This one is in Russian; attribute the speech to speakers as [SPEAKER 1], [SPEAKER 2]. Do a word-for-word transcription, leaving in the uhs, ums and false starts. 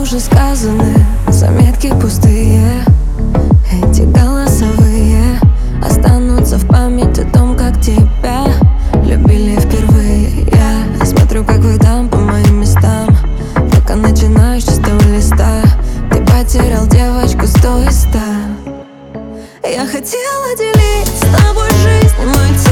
[SPEAKER 1] уже сказаны, заметки пустые. Эти голосовые останутся в памяти о том, как тебя любили впервые. Я смотрю, как выдам по моим местам, пока начинаешь с чистого листа. Ты потерял девочку сто и ста. Я хотела делить с тобой жизнь, мой